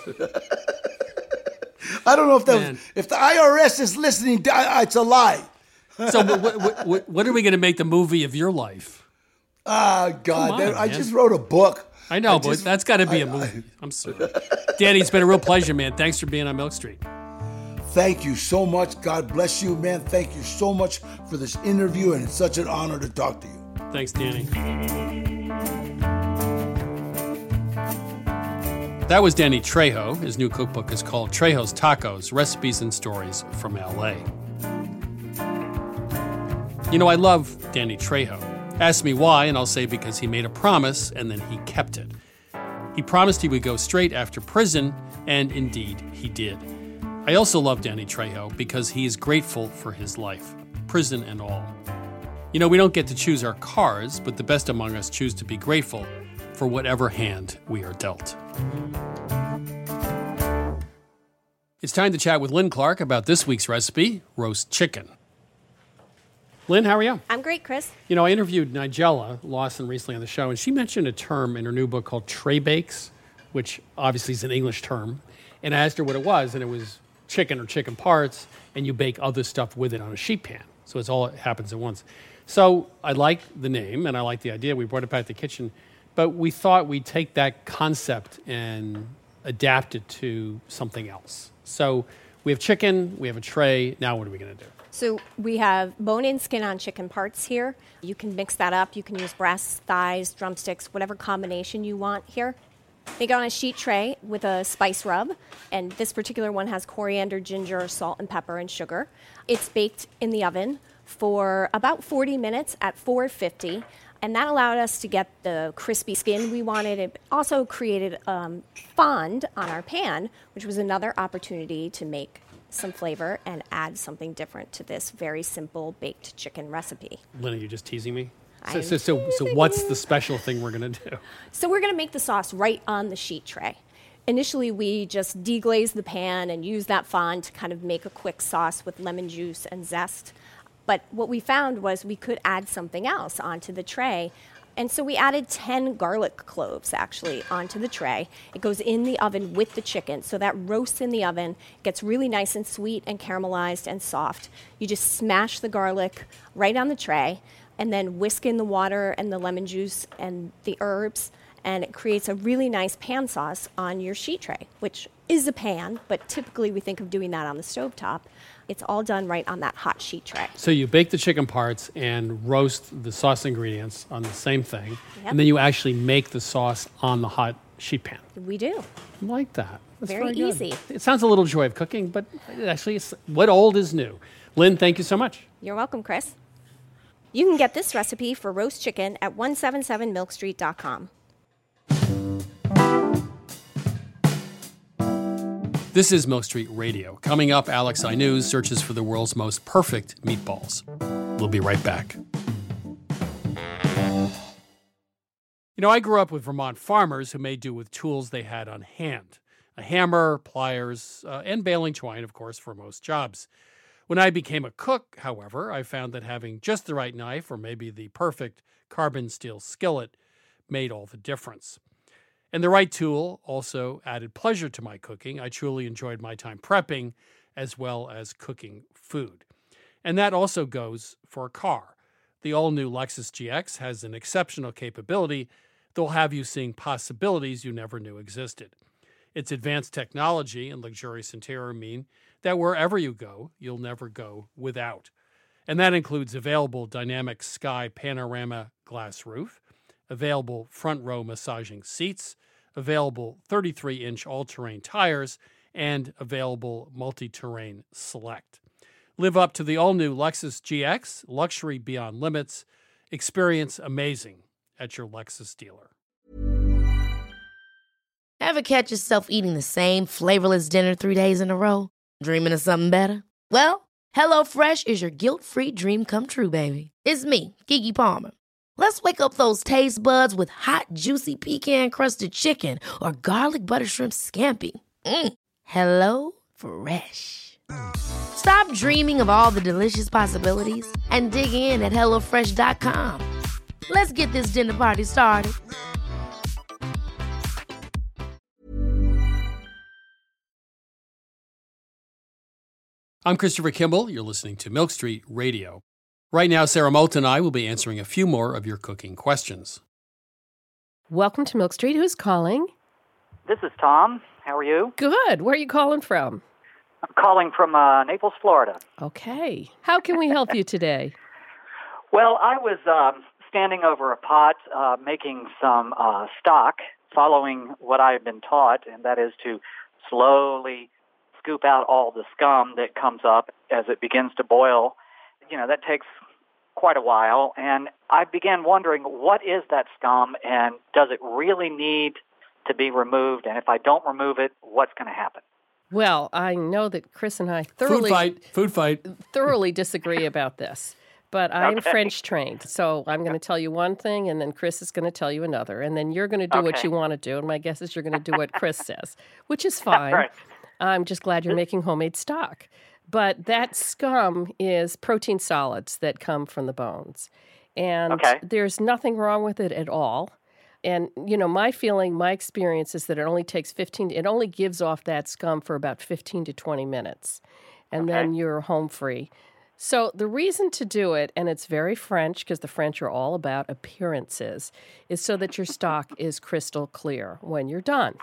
I don't know if if the IRS is listening, it's a lie. So what are we going to make the movie of your life? God, I just wrote a book. I know, but that's got to be a movie. I'm sorry. Danny, it's been a real pleasure, man. Thanks for being on Milk Street. Thank you so much. God bless you, man. Thank you so much for this interview, and it's such an honor to talk to you. Thanks, Danny. That was Danny Trejo. His new cookbook is called Trejo's Tacos, Recipes and Stories from L.A. You know, I love Danny Trejo. Ask me why, and I'll say because he made a promise, and then he kept it. He promised he would go straight after prison, and indeed he did. I also love Danny Trejo because he is grateful for his life, prison and all. You know, we don't get to choose our cards, but the best among us choose to be grateful for whatever hand we are dealt. It's time to chat with Lynn Clark about this week's recipe, roast chicken. Lynn, how are you? I'm great, Chris. You know, I interviewed Nigella Lawson recently on the show, and she mentioned a term in her new book called tray bakes, which obviously is an English term. And I asked her what it was, and it was chicken or chicken parts, and you bake other stuff with it on a sheet pan. So it's all it happens at once. So I like the name, and I like the idea. We brought it back to the kitchen, but we thought we'd take that concept and adapt it to something else. So we have chicken, we have a tray. Now what are we going to do? So we have bone-in, skin-on chicken parts here. You can mix that up. You can use breasts, thighs, drumsticks, whatever combination you want here. Make it on a sheet tray with a spice rub, and this particular one has coriander, ginger, salt, and pepper, and sugar. It's baked in the oven for about 40 minutes at 450, and that allowed us to get the crispy skin we wanted. It also created fond on our pan, which was another opportunity to make some flavor and add something different to this very simple baked chicken recipe. Lynn, are you just teasing me? So what's the special thing we're going to do? So we're going to make the sauce right on the sheet tray. Initially, we just deglaze the pan and use that fond to kind of make a quick sauce with lemon juice and zest. But what we found was we could add something else onto the tray. And so we added 10 garlic cloves, actually, onto the tray. It goes in the oven with the chicken. So that roasts in the oven, gets really nice and sweet and caramelized and soft. You just smash the garlic right on the tray and then whisk in the water and the lemon juice and the herbs. And it creates a really nice pan sauce on your sheet tray, which is a pan, but typically we think of doing that on the stovetop. It's all done right on that hot sheet tray. So you bake the chicken parts and roast the sauce ingredients on the same thing, Yep. and then you actually make the sauce on the hot sheet pan. We do. I like that. That's Very good. easy. It sounds a little joy of cooking, but it actually, it's, what old is new? Lynn, thank you so much. You're welcome, Chris. You can get this recipe for roast chicken at 177milkstreet.com. This is Milk Street Radio. Coming up, Alex News searches for the world's most perfect meatballs. We'll be right back. You know, I grew up with Vermont farmers who made do with tools they had on hand. A hammer, pliers, and baling twine, of course, for most jobs. When I became a cook, however, I found that having just the right knife, or maybe the perfect carbon steel skillet, made all the difference. And the right tool also added pleasure to my cooking. I truly enjoyed my time prepping as well as cooking food. And that also goes for a car. The all-new Lexus GX has an exceptional capability that will have you seeing possibilities you never knew existed. Its advanced technology and luxurious interior mean that wherever you go, you'll never go without. And that includes available dynamic sky panorama glass roof, available front row massaging seats, available 33-inch all-terrain tires, and available multi-terrain select. Live up to the all-new Lexus GX, luxury beyond limits. Experience amazing at your Lexus dealer. Ever catch yourself eating the same flavorless dinner 3 days in a row? Dreaming of something better? Well, HelloFresh is your guilt-free dream come true, baby. It's me, Keke Palmer. Let's wake up those taste buds with hot, juicy pecan-crusted chicken or garlic butter shrimp scampi. Hello Fresh. Stop dreaming of all the delicious possibilities and dig in at HelloFresh.com. Let's get this dinner party started. I'm Christopher Kimball. You're listening to Milk Street Radio. Right now, Sarah Moulton and I will be answering a few more of your cooking questions. Welcome to Milk Street. Who's calling? This is Tom. How are you? Good. Where are you calling from? I'm calling from Naples, Florida. Okay. How can we help you today? Well, I was standing over a pot making some stock, following what I have been taught, and that is to slowly scoop out all the scum that comes up as it begins to boil. You know, that takes quite a while, and I began wondering, what is that scum, and does it really need to be removed? And if I don't remove it, what's going to happen? Well, I know that Chris and I Food fight. thoroughly disagree about this. But I'm Okay. French trained, so I'm going to tell you one thing, and then Chris is going to tell you another, and then you're going to do what Okay. you want to do, and my guess is you're going to do what Chris says, which is fine. Right. I'm just glad you're making homemade stock. But that scum is protein solids that come from the bones, and Okay. there's nothing wrong with it at all. And, my experience is that it only gives off that scum for about 15 to 20 minutes, and then you're home free. So the reason to do it, and it's very French because the French are all about appearances, is so that your stock is crystal clear when you're done.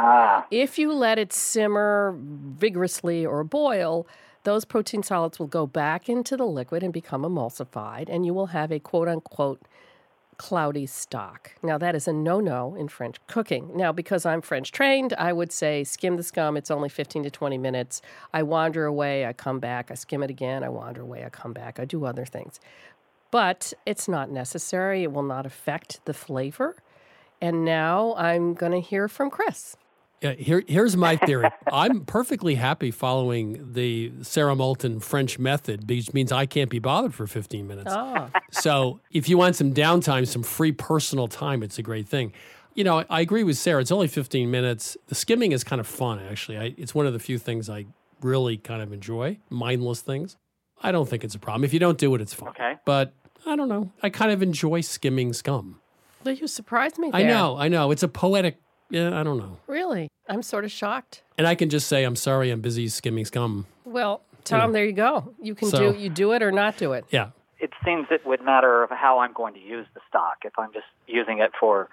If you let it simmer vigorously or boil, those protein solids will go back into the liquid and become emulsified, and you will have a quote-unquote cloudy stock. Now, that is a no-no in French cooking. Now, because I'm French trained, I would say skim the scum. It's only 15 to 20 minutes. I wander away. I come back. I skim it again. I wander away. I come back. I do other things. But it's not necessary. It will not affect the flavor. And now I'm going to hear from Chris. Yeah, here's my theory. I'm perfectly happy following the Sarah Moulton French method, which means I can't be bothered for 15 minutes. Oh. So if you want some downtime, some free personal time, it's a great thing. I agree with Sarah. It's only 15 minutes. The skimming is kind of fun, actually. It's one of the few things I really kind of enjoy, mindless things. I don't think it's a problem. If you don't do it, it's fine. Okay. But I don't know. I kind of enjoy skimming scum. Well, you surprised me there. I know. It's a poetic, I don't know. Really? I'm sort of shocked. And I can just say, I'm sorry, I'm busy skimming scum. Well, Tom, there you go. You can do it or not do it. Yeah. It seems it would matter of how I'm going to use the stock. If I'm just using it for,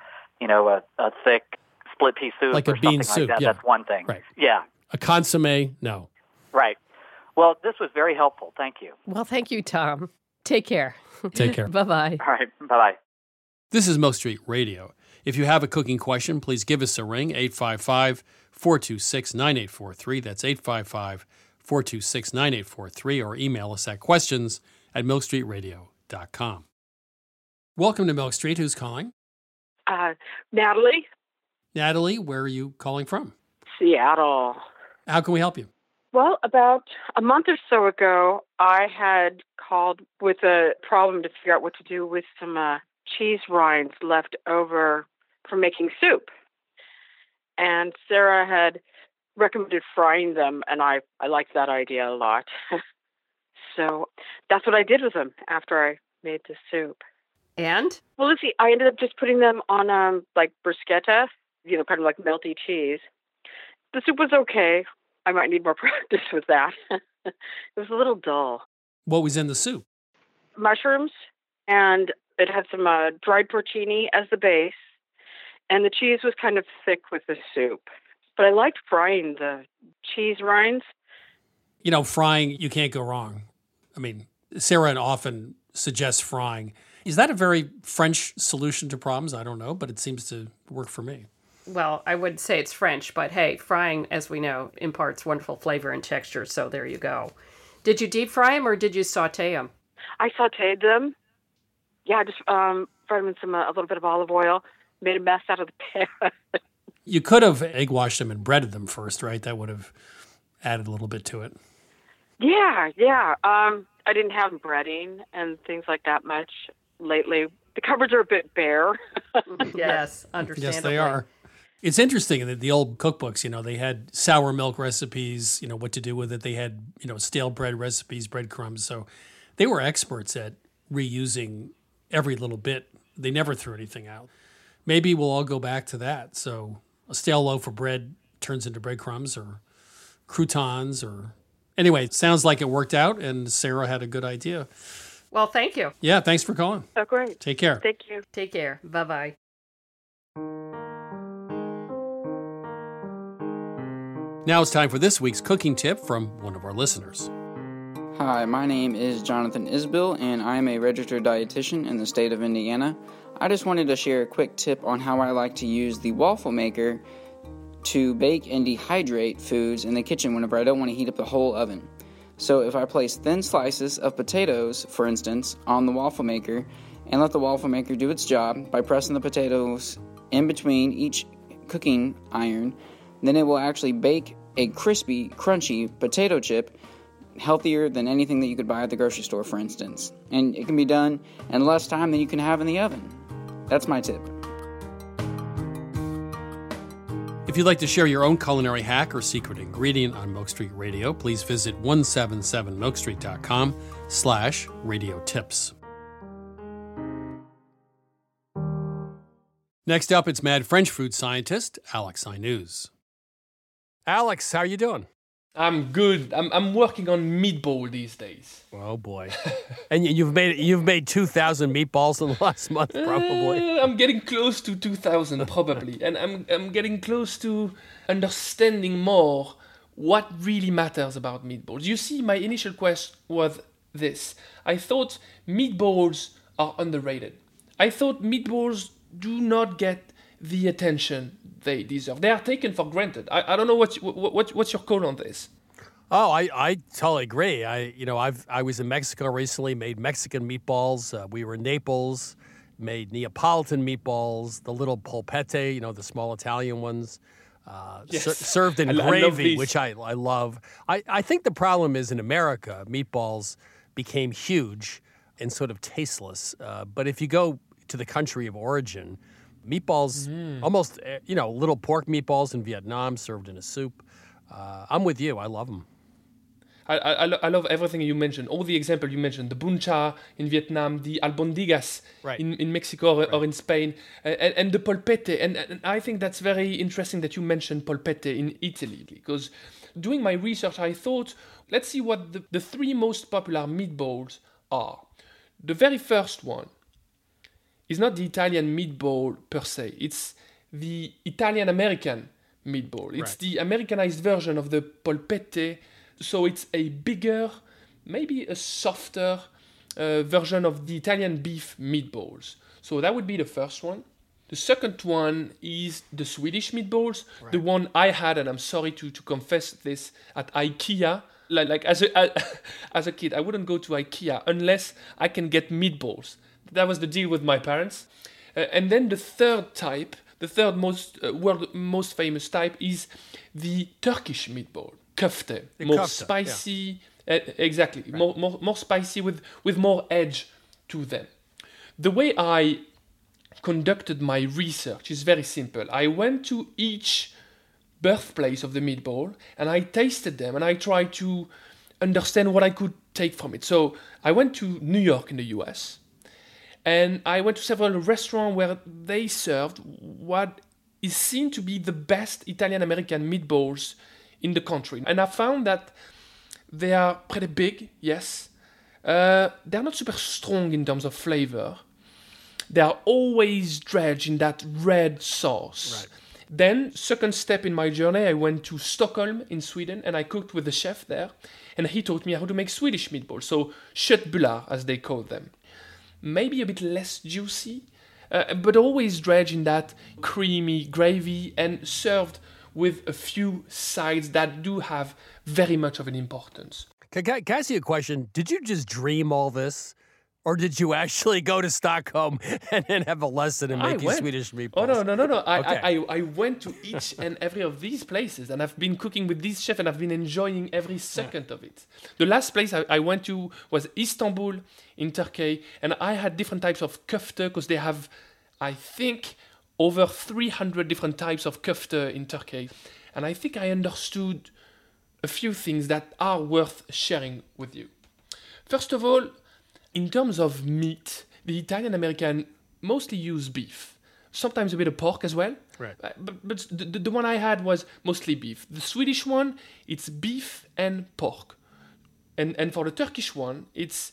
a thick split pea soup Like a or bean something soup, like that, yeah. that's one thing. Right. Yeah, A consommé, no. right. Well, this was very helpful. Thank you. Well, thank you, Tom. Take care. Take care. Bye-bye. All right. Bye-bye. This is Milk Street Radio. If you have a cooking question, please give us a ring, 855-426-9843. That's 855-426-9843, or email us at questions@milkstreetradio.com. Welcome to Milk Street. Who's calling? Natalie, Natalie, where are you calling from? Seattle. How can we help you? Well, about a month or so ago, I had called with a problem to figure out what to do with some cheese rinds left over from making soup. And Sarah had recommended frying them, and I liked that idea a lot. So that's what I did with them after I made the soup. And? Well, let's see. I ended up just putting them on like bruschetta, kind of like melty cheese. The soup was okay. I might need more practice with that. It was a little dull. What was in the soup? Mushrooms, and it had some dried porcini as the base, and the cheese was kind of thick with the soup. But I liked frying the cheese rinds. Frying, you can't go wrong. I mean, Sarah often suggests frying. Is that a very French solution to problems? I don't know, but it seems to work for me. Well, I wouldn't say it's French, but hey, frying, as we know, imparts wonderful flavor and texture, so there you go. Did you deep fry them or did you sauté them? I sautéed them. Yeah, I just fried them in a little bit of olive oil, made a mess out of the pan. You could have egg washed them and breaded them first, right? That would have added a little bit to it. Yeah. I didn't have breading and things like that much lately. The cupboards are a bit bare. Yes, understandably. Yes, they are. It's interesting that the old cookbooks, they had sour milk recipes, what to do with it. They had, stale bread recipes, breadcrumbs. So they were experts at reusing every little bit. They never threw anything out. Maybe we'll all go back to that. So a stale loaf of bread turns into breadcrumbs or croutons or... Anyway, it sounds like it worked out and Sarah had a good idea. Well, thank you. Yeah, thanks for calling. Oh, great. Take care. Thank you. Take care. Bye-bye. Now it's time for this week's cooking tip from one of our listeners. Hi, my name is Jonathan Isbill, and I am a registered dietitian in the state of Indiana. I just wanted to share a quick tip on how I like to use the waffle maker to bake and dehydrate foods in the kitchen whenever I don't want to heat up the whole oven. So if I place thin slices of potatoes, for instance, on the waffle maker and let the waffle maker do its job by pressing the potatoes in between each cooking iron, then it will actually bake a crispy, crunchy potato chip, healthier than anything that you could buy at the grocery store, for instance. And it can be done in less time than you can have in the oven. That's my tip. If you'd like to share your own culinary hack or secret ingredient on Milk Street Radio, please visit 177milkstreet.com/radio tips. Next up, it's mad French food scientist Alex Inuz. Alex, how are you doing? I'm good. I'm working on meatball these days. Oh boy! And you've made 2,000 meatballs in the last month, probably. I'm getting close to 2,000 probably, and I'm getting close to understanding more what really matters about meatballs. You see, my initial quest was this: I thought meatballs are underrated. I thought meatballs do not get the attention they deserve. They are taken for granted. I don't know what's your call on this. Oh, I totally agree. I was in Mexico recently, made Mexican meatballs. We were in Naples, made Neapolitan meatballs, the little polpette, the small Italian ones, Yes. served in I love gravy, these. which I love. I think the problem is in America, meatballs became huge and sort of tasteless. But if you go to the country of origin, meatballs, almost, little pork meatballs in Vietnam served in a soup. I'm with you. I love them. I love everything you mentioned. All the examples you mentioned, the bun cha in Vietnam, the albondigas in Mexico or in Spain, and the polpette. And I think that's very interesting that you mentioned polpette in Italy, because doing my research, I thought, let's see what the three most popular meatballs are. The very first one is not the Italian meatball per se. It's the Italian-American meatball. It's the Americanized version of the polpette. So it's a bigger, maybe a softer version of the Italian beef meatballs. So that would be the first one. The second one is the Swedish meatballs, the one I had, and I'm sorry to confess this, at IKEA. Like as a kid, I wouldn't go to IKEA unless I can get meatballs. That was the deal with my parents. And then the third type, the third world most famous type, is the Turkish meatball, köfte, more spicy. Exactly, more spicy with more edge to them. The way I conducted my research is very simple. I went to each birthplace of the meatball and I tasted them and I tried to understand what I could take from it. So I went to New York in the US and I went to several restaurants where they served what is seen to be the best Italian-American meatballs in the country. And I found that they are pretty big, yes. They're not super strong in terms of flavor. They are always dredged in that red sauce. Then, second step in my journey, I went to Stockholm in Sweden and I cooked with the chef there. And he taught me how to make Swedish meatballs, so köttbullar as they call them. Maybe a bit less juicy, but always dredged in that creamy gravy and served with a few sides that do have very much of an importance. Can I ask you a question? Did you just dream all this? Or did you actually go to Stockholm and then have a lesson in making Swedish meatballs? Oh, no. I went to each and every of these places and I've been cooking with these chefs and I've been enjoying every second of it. The last place I went to was Istanbul in Turkey, and I had different types of köfte because they have, I think, over 300 different types of köfte in Turkey. And I think I understood a few things that are worth sharing with you. First of all, in terms of meat, the Italian-American mostly use beef. Sometimes a bit of pork as well. Right. But the one I had was mostly beef. The Swedish one, it's beef and pork. And for the Turkish one, it's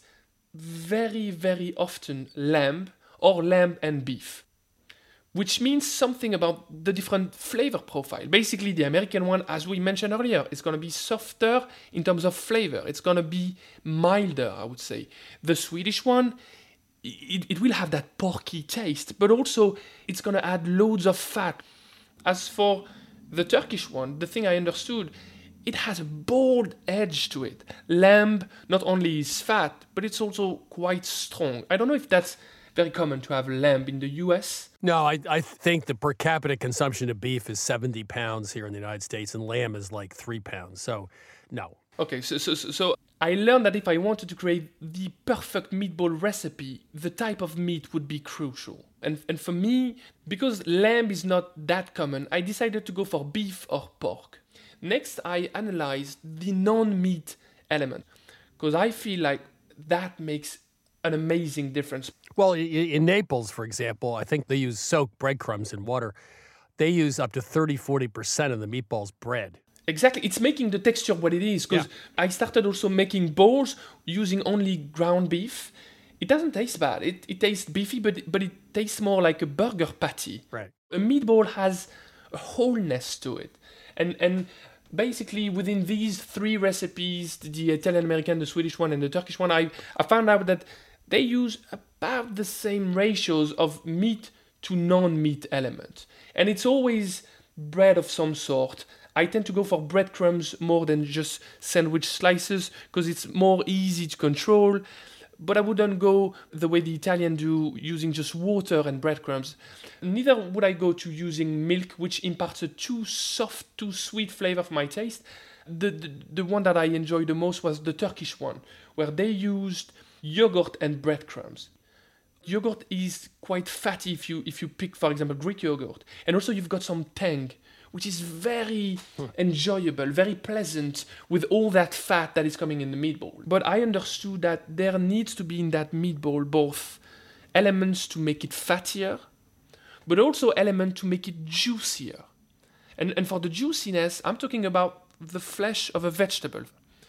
very, very often lamb or lamb and beef, which means something about the different flavor profile. Basically, the American one, as we mentioned earlier, is going to be softer in terms of flavor. It's going to be milder, I would say. The Swedish one, it will have that porky taste, but also it's going to add loads of fat. As for the Turkish one, the thing I understood, it has a bold edge to it. Lamb not only is fat, but it's also quite strong. I don't know if that's very common to have lamb in the U.S. No, I think the per capita consumption of beef is 70 pounds here in the United States, and lamb is like 3 pounds. So, no. Okay, so I learned that if I wanted to create the perfect meatball recipe, the type of meat would be crucial. And for me, because lamb is not that common, I decided to go for beef or pork. Next, I analyzed the non-meat element, because I feel like that makes an amazing difference. Well, in Naples, for example, I think they use soaked breadcrumbs in water. They use up to 30-40% of the meatballs bread. Exactly. It's making the texture what it is, because I started also making balls using only ground beef. It doesn't taste bad. It tastes beefy, but it tastes more like a burger patty. Right. A meatball has a wholeness to it. And basically, within these 3 recipes, the Italian-American, the Swedish one, and the Turkish one, I found out that they use about the same ratios of meat to non-meat element. And it's always bread of some sort. I tend to go for breadcrumbs more than just sandwich slices because it's more easy to control. But I wouldn't go the way the Italians do, using just water and breadcrumbs. Neither would I go to using milk, which imparts a too soft, too sweet flavor for my taste. The one that I enjoyed the most was the Turkish one, where they used yogurt and breadcrumbs. Yogurt is quite fatty if you pick, for example, Greek yogurt. And also you've got some tang, which is very enjoyable, very pleasant with all that fat that is coming in the meatball. But I understood that there needs to be in that meatball both elements to make it fattier, but also elements to make it juicier. And for the juiciness, I'm talking about the flesh of a vegetable.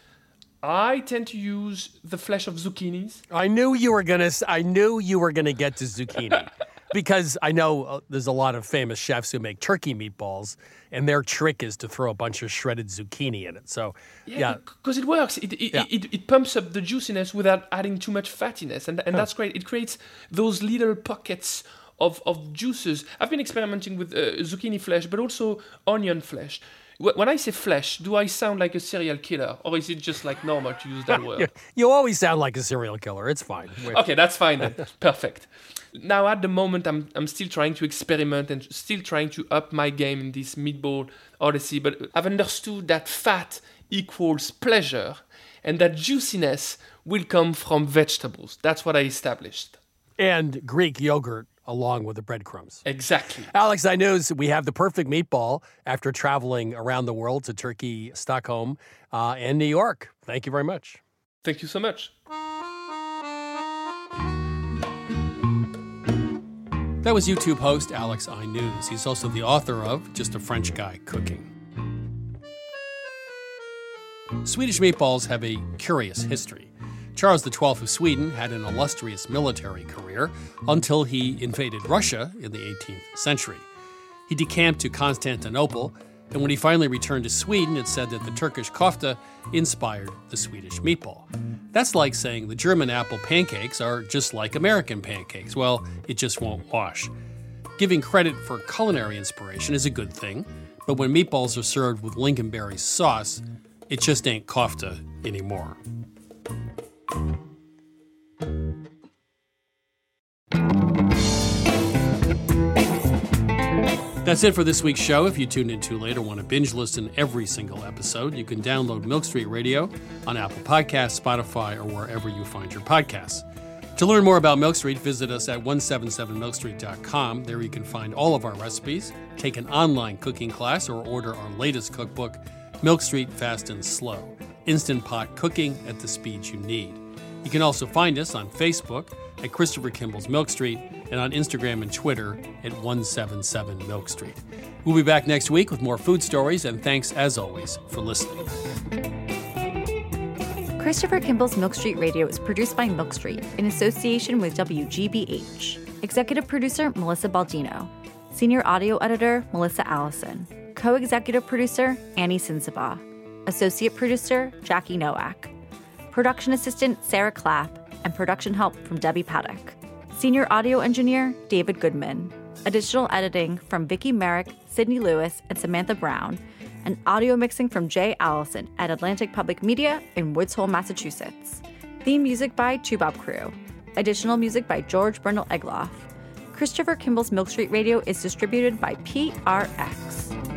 I tend to use the flesh of zucchinis. I knew you were gonna get to zucchini. Because I know there's a lot of famous chefs who make turkey meatballs, and their trick is to throw a bunch of shredded zucchini in it. So, yeah. Because it works. It pumps up the juiciness without adding too much fattiness, and that's great. It creates those little pockets of juices. I've been experimenting with zucchini flesh, but also onion flesh. When I say flesh, do I sound like a serial killer, or is it just like normal to use that word? You always sound like a serial killer. It's fine. Okay, that's fine then. Perfect. Now, at the moment, I'm still trying to experiment and still trying to up my game in this meatball odyssey, but I've understood that fat equals pleasure, and that juiciness will come from vegetables. That's what I established. And Greek yogurt along with the breadcrumbs. Exactly. Alex, I know we have the perfect meatball after traveling around the world to Turkey, Stockholm, and New York. Thank you very much. Thank you so much. That was YouTube host Alex I News. He's also the author of Just a French Guy Cooking. Swedish meatballs have a curious history. Charles XII of Sweden had an illustrious military career until he invaded Russia in the 18th century. He decamped to Constantinople, and when he finally returned to Sweden, it said that the Turkish kofta inspired the Swedish meatball. That's like saying the German apple pancakes are just like American pancakes. Well, it just won't wash. Giving credit for culinary inspiration is a good thing, but when meatballs are served with lingonberry sauce, it just ain't kofta anymore. That's it for this week's show. If you tuned in too late or want to binge listen every single episode, you can download Milk Street Radio on Apple Podcasts, Spotify, or wherever you find your podcasts. To learn more about Milk Street, visit us at 177milkstreet.com. There you can find all of our recipes, take an online cooking class, or order our latest cookbook, Milk Street Fast and Slow, Instant Pot Cooking at the speed you need. You can also find us on Facebook at Christopher Kimball's Milk Street and on Instagram and Twitter at 177 Milk Street. We'll be back next week with more food stories, and thanks, as always, for listening. Christopher Kimball's Milk Street Radio is produced by Milk Street in association with WGBH. Executive producer, Melissa Baldino. Senior audio editor, Melissa Allison. Co-executive producer, Annie Sinsaba. Associate producer, Jackie Nowak. Production assistant, Sarah Clapp, and production help from Debbie Paddock. Senior audio engineer, David Goodman. Additional editing from Vicki Merrick, Sydney Lewis, and Samantha Brown, and audio mixing from Jay Allison at Atlantic Public Media in Woods Hole, Massachusetts. Theme music by Toubab Crew. Additional music by George Brundle Egloff. Christopher Kimball's Milk Street Radio is distributed by PRX.